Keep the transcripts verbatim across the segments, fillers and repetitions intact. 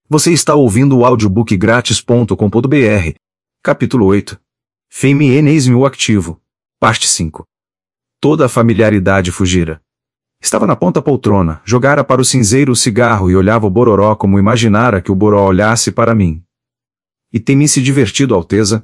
Você está ouvindo o audiobook grátis ponto com ponto br. Capítulo oito. Fame eneis-me o activo. Parte cinco. Toda a familiaridade fugira. Estava na ponta poltrona, jogara para o cinzeiro o cigarro e olhava o Bororó como imaginara que o Boró olhasse para mim. E tem-me-se divertido, Alteza?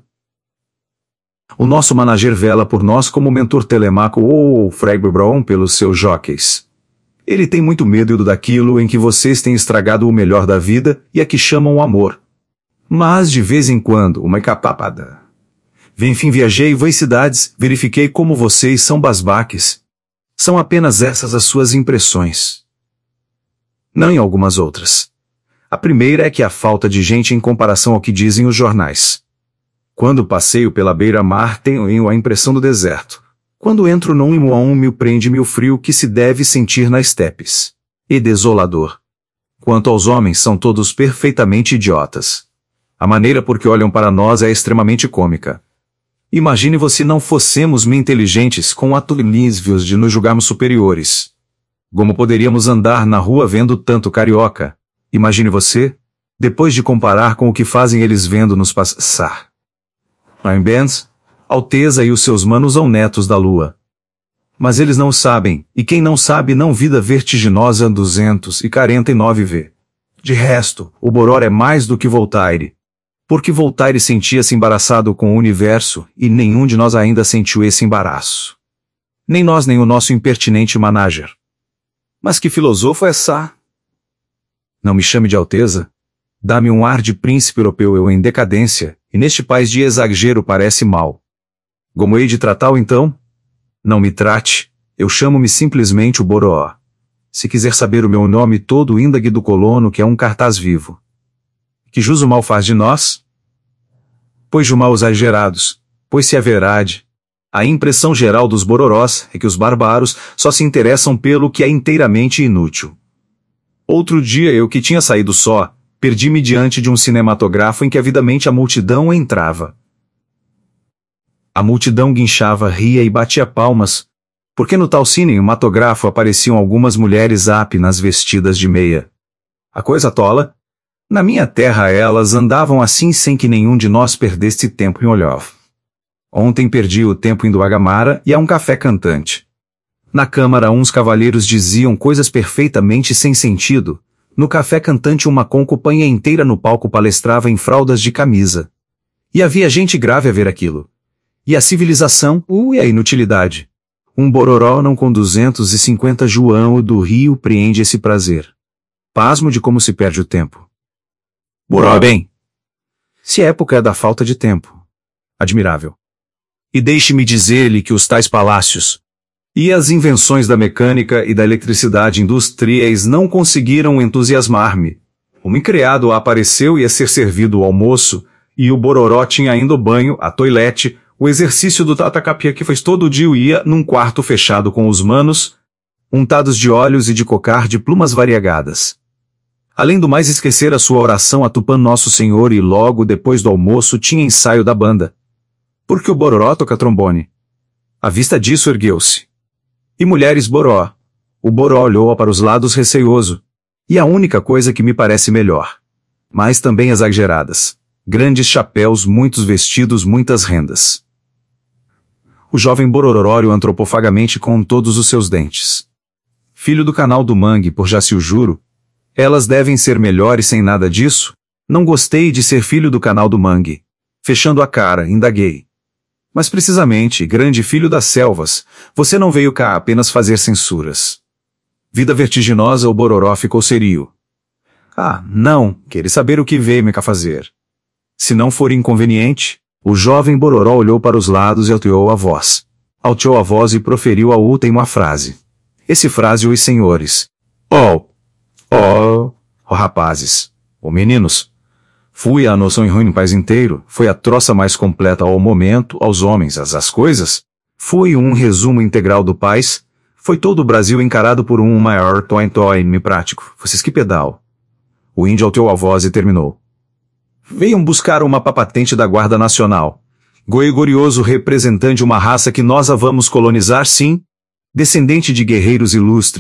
O nosso manager vela por nós como mentor Telemaco ou Frag Brown pelos seus jockeys. Ele tem muito medo daquilo em que vocês têm estragado o melhor da vida e a que chamam amor. Mas de vez em quando, uma capapada. Enfim, viajei várias cidades, verifiquei como vocês são basbaques. São apenas essas as suas impressões. Não em algumas outras. A primeira é que há falta de gente em comparação ao que dizem os jornais. Quando passeio pela beira-mar tenho a impressão do deserto. Quando entro num imoão prende-me o frio que se deve sentir nas estepes. E desolador. Quanto aos homens, são todos perfeitamente idiotas. A maneira por que olham para nós é extremamente cômica. Imagine você não fossemos inteligentes com atolisvios de nos julgarmos superiores. Como poderíamos andar na rua vendo tanto carioca? Imagine você, depois de comparar com o que fazem eles vendo-nos passar. I'm Benz, Alteza e os seus manos ou netos da lua. Mas eles não sabem, e quem não sabe não vida vertiginosa duzentos e quarenta e nove vê. De resto, o Boró é mais do que Voltaire. Porque Voltaire sentia-se embaraçado com o universo, e nenhum de nós ainda sentiu esse embaraço. Nem nós nem o nosso impertinente manager. Mas que filósofo é essa? Não me chame de Alteza. Dá-me um ar de príncipe europeu eu em decadência, e neste país de exagero parece mal. Como hei de tratá-lo então? Não me trate, eu chamo-me simplesmente o Boró. Se quiser saber o meu nome todo, índague do colono, que é um cartaz vivo. Que jus o mal faz de nós? Pois de mal os exagerados, pois se é verdade. A impressão geral dos bororós é que os bárbaros só se interessam pelo que é inteiramente inútil. Outro dia eu que tinha saído só, perdi-me diante de um cinematógrafo em que avidamente a multidão entrava. A multidão guinchava, ria e batia palmas, porque no tal cinematográfico apareciam algumas mulheres ápinas vestidas de meia. A coisa tola? Na minha terra elas andavam assim sem que nenhum de nós perdesse tempo em olhar. Ontem perdi o tempo indo a Gamara e a um café cantante. Na câmara uns cavalheiros diziam coisas perfeitamente sem sentido. No café cantante uma concompanhia inteira no palco palestrava em fraldas de camisa. E havia gente grave a ver aquilo. E a civilização, uh, e a inutilidade. Um Bororó não com duzentos e cinquenta João do Rio preende esse prazer. Pasmo de como se perde o tempo. Boró bem. Se a época é da falta de tempo. Admirável. E deixe-me dizer-lhe que os tais palácios e as invenções da mecânica e da eletricidade industriais não conseguiram entusiasmar-me. Um criado apareceu e ia ser servido o almoço, e o Bororó tinha ainda o banho, a toilette, o exercício do tatacapia que fez todo dia e ia num quarto fechado com os manos, untados de óleos e de cocar de plumas variegadas. Além do mais esquecer a sua oração a Tupã Nosso Senhor e logo depois do almoço tinha ensaio da banda. Porque o Bororó toca trombone. À vista disso ergueu-se. E mulheres Boró. O Boró olhou para os lados receioso. E a única coisa que me parece melhor. Mas também exageradas. Grandes chapéus, muitos vestidos, muitas rendas. O jovem Bororório antropofagamente com todos os seus dentes. Filho do canal do Mangue, por já se o juro. Elas devem ser melhores sem nada disso? Não gostei de ser filho do canal do Mangue. Fechando a cara, indaguei. Mas precisamente, grande filho das selvas, você não veio cá apenas fazer censuras. Vida vertiginosa, o Bororó ficou serio. Ah, não, queres saber o que veio-me cá fazer. Se não for inconveniente, o jovem Bororó olhou para os lados e alteou a voz. Alteou a voz e proferiu a última frase. Esse frase os senhores. Oh, oh, oh rapazes, oh meninos. Fui a noção em ruim país inteiro, foi a troça mais completa ao momento, aos homens, às as coisas. Foi um resumo integral do país, foi todo o Brasil encarado por um maior toin-toin prático, vocês que pedal. O índio alteou a voz e terminou. Venham buscar uma patente da Guarda Nacional. Goigorioso representante de uma raça que nós a vamos colonizar sim? Descendente de guerreiros ilustres,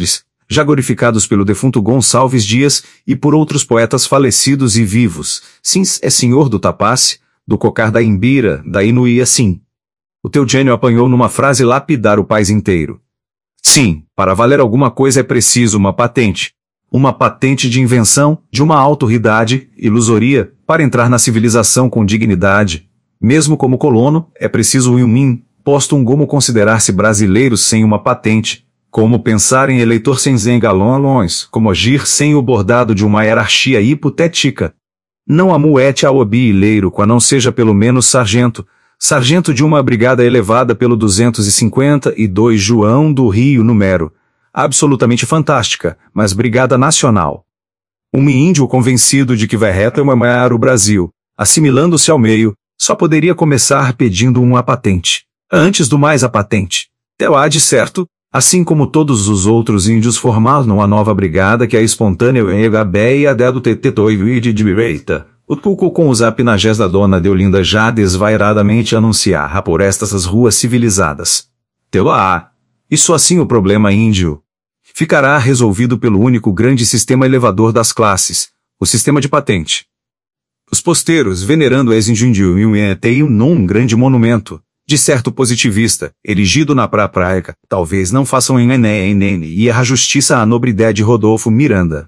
já glorificados pelo defunto Gonçalves Dias e por outros poetas falecidos e vivos. Sim, é senhor do Tapace, do Cocar da Imbira, da Inuí assim. O teu gênio apanhou numa frase lapidar o país inteiro. Sim, para valer alguma coisa é preciso uma patente. Uma patente de invenção, de uma autoridade, ilusoria, para entrar na civilização com dignidade. Mesmo como colono, é preciso um mim, posto um como considerar-se brasileiro sem uma patente, como pensar em eleitor sem zengalões, como agir sem o bordado de uma hierarquia hipotética. Não há muete ao obileiro, qua não seja pelo menos sargento, sargento de uma brigada elevada pelo duzentos e cinquenta e dois João do Rio número, absolutamente fantástica, mas brigada nacional. Um índio convencido de que vai retomar o Brasil, assimilando-se ao meio, só poderia começar pedindo uma patente. Antes do mais a patente. Teu há de certo, assim como todos os outros índios formaram a nova brigada que é espontânea e a beia do tetetoio e de direita. O tuco com os apinagés da dona Deolinda já desvairadamente anunciar por estas ruas civilizadas. Teu há. Isso assim o problema índio ficará resolvido pelo único grande sistema elevador das classes, o sistema de patente. Os posteiros venerando esse índio e tem num grande monumento, de certo positivista, erigido na praia praia, talvez não façam em N e a justiça à nobridade de Rodolfo Miranda.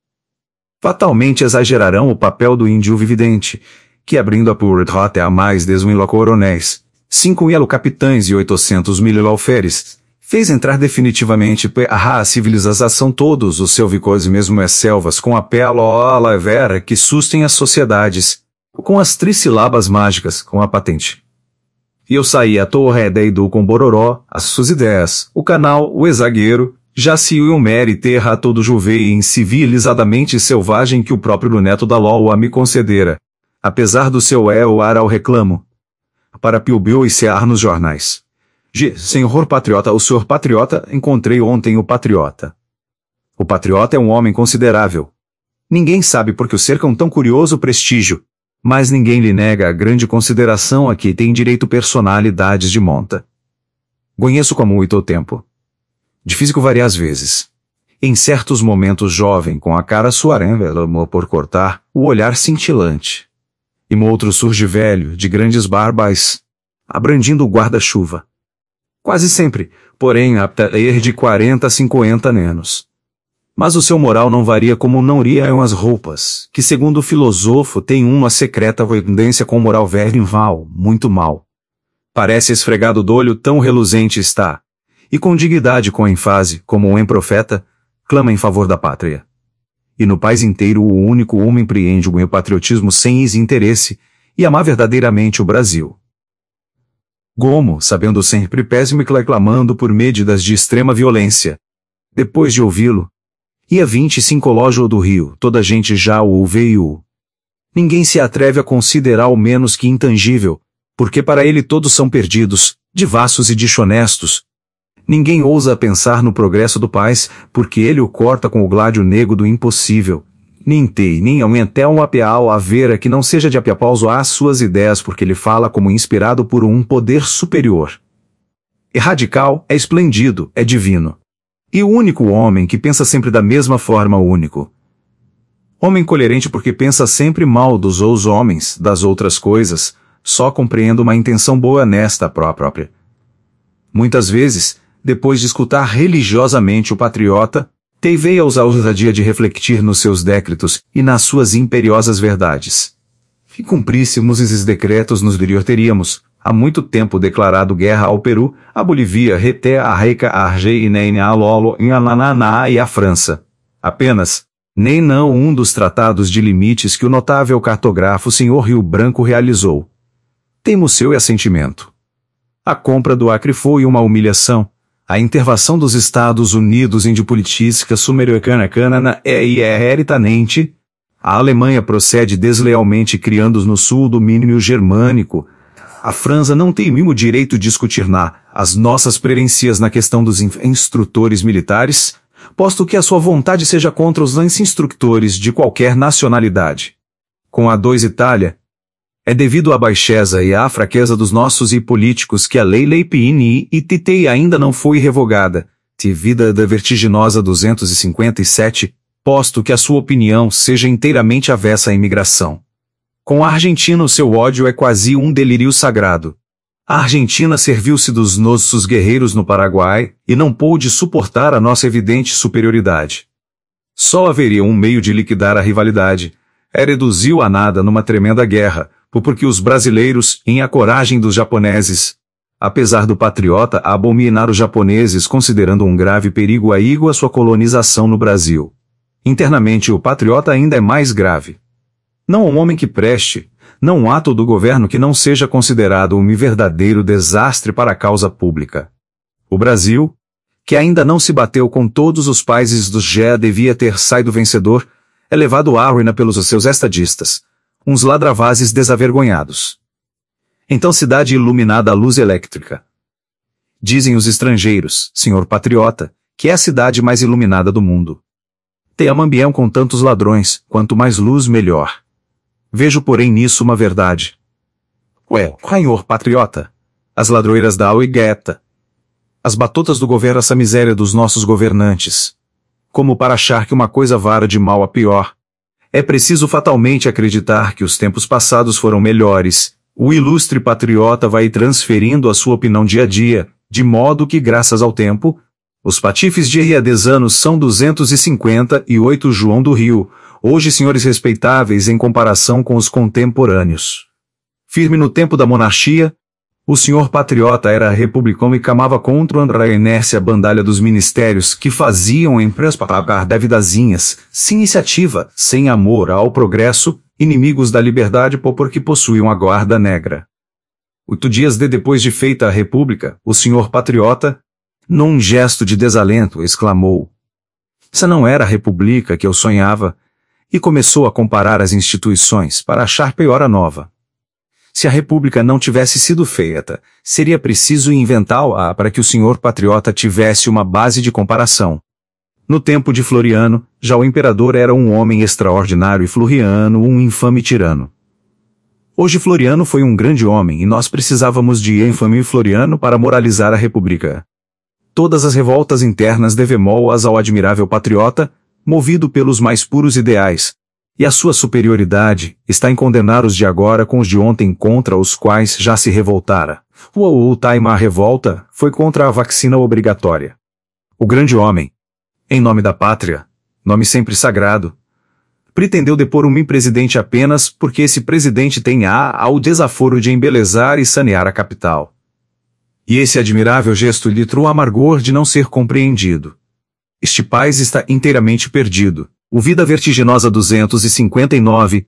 Fatalmente exagerarão o papel do índio vividente, que abrindo a por rota a mais de mil coronéis, cinco mil capitães e oitocentos mil alferes, fez entrar definitivamente a civilização todos os selvicos e mesmo as selvas com a pela vera que sustem as sociedades, com as trissilabas mágicas, com a patente. E eu saí à torre do com Bororó, as suas ideias, o canal, o exagueiro, já se o mere terra todo juvei em civilizadamente selvagem que o próprio neto da Loa me concedera, apesar do seu eu ar ao reclamo, para piubiu e sear nos jornais. G. Senhor Patriota, o senhor Patriota, encontrei ontem o Patriota. O Patriota é um homem considerável. Ninguém sabe por que o cercam tão curioso prestígio, mas ninguém lhe nega a grande consideração a que tem direito personalidades de monta. Conheço com muito tempo. De físico várias vezes. Em certos momentos jovem, com a cara suarembela por cortar, o olhar cintilante. E outro surge velho, de grandes barbas, abrandindo o guarda-chuva. Quase sempre, porém apta a ir de quarenta a cinquenta anos. Mas o seu moral não varia como não iriam as roupas, que segundo o filósofo tem uma secreta tendência com moral velho val, muito mal. Parece esfregado do olho tão reluzente está, e com dignidade com ênfase, como um profeta, clama em favor da pátria. E no país inteiro o único homem empreende o patriotismo sem interesse, e amar verdadeiramente o Brasil. Gomo, sabendo sempre péssimo e clamando por medidas de extrema violência. Depois de ouvi-lo, e a vinte e cinco lojo do Rio, toda a gente já o veio. Ninguém se atreve a considerar o menos que intangível, porque para ele todos são perdidos, devassos e deshonestos. Ninguém ousa pensar no progresso do país, porque ele o corta com o gládio negro do impossível. Nem tem, nem aumentar um apeal a vera que não seja de apiapauso às suas ideias, porque ele fala como inspirado por um poder superior. É radical, é esplêndido, é divino. E o único homem que pensa sempre da mesma forma único. Homem coerente porque pensa sempre mal dos outros homens, das outras coisas, só compreendo uma intenção boa nesta própria. Muitas vezes, depois de escutar religiosamente o patriota, teve a ousadia de refletir nos seus décritos e nas suas imperiosas verdades. Se cumpríssemos esses decretos nos teríamos, há muito tempo declarado guerra ao Peru, a Bolívia, Reté, a Reica, a Argénia, a Lolo, a Nananá e a França. Apenas, nem não um dos tratados de limites que o notável cartógrafo senhor Rio Branco realizou. Temos seu assentimento. A compra do Acre foi uma humilhação. A intervenção dos Estados Unidos em de política sul-americana é irritanente. A Alemanha procede deslealmente criando no sul o domínio germânico. A França não tem o mesmo direito de discutir na, as nossas preferências na questão dos instrutores militares, posto que a sua vontade seja contra os instrutores de qualquer nacionalidade. Com a dois Itália, é devido à baixeza e à fraqueza dos nossos e políticos que a lei Leipini e Titei ainda não foi revogada, Vida da Vertiginosa duzentos e cinquenta e sete, posto que a sua opinião seja inteiramente avessa à imigração. Com a Argentina o seu ódio é quase um delírio sagrado. A Argentina serviu-se dos nossos guerreiros no Paraguai e não pôde suportar a nossa evidente superioridade. Só haveria um meio de liquidar a rivalidade, é reduziu a nada numa tremenda guerra, porque os brasileiros, em a coragem dos japoneses, apesar do patriota abominar os japoneses considerando um grave perigo a igo a sua colonização no Brasil. Internamente o patriota ainda é mais grave. Não um homem que preste, não um ato do governo que não seja considerado um verdadeiro desastre para a causa pública. O Brasil, que ainda não se bateu com todos os países do G E, devia ter saído vencedor, é levado à ruína pelos seus estadistas, uns ladravazes desavergonhados. Então cidade iluminada à luz elétrica. Dizem os estrangeiros, senhor patriota, que é a cidade mais iluminada do mundo. Teamambião com tantos ladrões, quanto mais luz melhor. Vejo porém nisso uma verdade. Ué, senhor patriota, as ladroeiras da Aligueta, as batotas do governo, essa miséria dos nossos governantes. Como para achar que uma coisa vara de mal a pior. É preciso fatalmente acreditar que os tempos passados foram melhores. O ilustre patriota vai transferindo a sua opinião dia a dia, de modo que graças ao tempo, os patifes de Iadesanos são duzentos e cinquenta e oito João do Rio, hoje senhores respeitáveis em comparação com os contemporâneos. Firme no tempo da monarquia, o senhor patriota era republicano e camava contra a inércia bandalha dos ministérios que faziam empresas para pagar dévidazinhas, sem iniciativa, sem amor ao progresso, inimigos da liberdade porque possuíam a guarda negra. Oito dias de depois de feita a república, o senhor patriota, num gesto de desalento, exclamou: "Essa não era a república que eu sonhava", e começou a comparar as instituições para achar pior a nova. Se a república não tivesse sido feita, seria preciso inventá-la para que o senhor patriota tivesse uma base de comparação. No tempo de Floriano, já o imperador era um homem extraordinário e Floriano um infame tirano. Hoje Floriano foi um grande homem e nós precisávamos de infame Floriano para moralizar a república. Todas as revoltas internas devemos-as ao admirável patriota, movido pelos mais puros ideais, e a sua superioridade está em condenar os de agora com os de ontem contra os quais já se revoltara. O última revolta foi contra a vacina obrigatória. O grande homem, em nome da pátria, nome sempre sagrado, pretendeu depor um presidente apenas porque esse presidente tem a, ao desaforo de embelezar e sanear a capital. E esse admirável gesto lhe trouxe o amargor de não ser compreendido. Este país está inteiramente perdido. O Vida Vertiginosa duzentos e cinquenta e nove,